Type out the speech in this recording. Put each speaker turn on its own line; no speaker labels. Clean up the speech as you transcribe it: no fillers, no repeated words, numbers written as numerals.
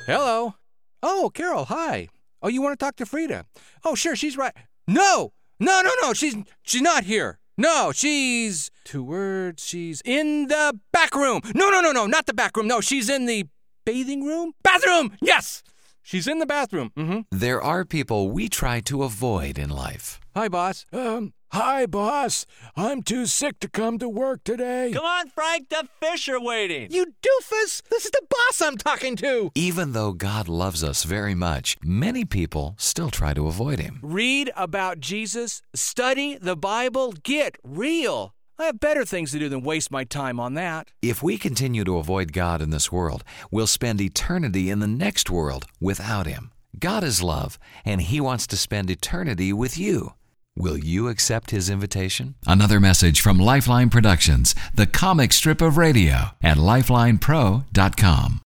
Hello. Oh, Carol, hi. Oh, you want to talk to Frida? Oh, sure, she's right. No, she's not here. No, she's, 2 words, she's in the back room. No, not the back room. No, she's in the bathing room? Bathroom, yes. She's in the bathroom. Mm-hmm.
There are people we try to avoid in life.
Hi, boss.
Hi, boss. I'm too sick to come to work today.
Come on, Frank, the fish are waiting.
You doofus! This is the boss I'm talking to!
Even though God loves us very much, many people still try to avoid him.
Read about Jesus, study the Bible, get real. I have better things to do than waste my time on that.
If we continue to avoid God in this world, we'll spend eternity in the next world without him. God is love, and he wants to spend eternity with you. Will you accept his invitation? Another message from Lifeline Productions, the comic strip of radio, at lifelinepro.com.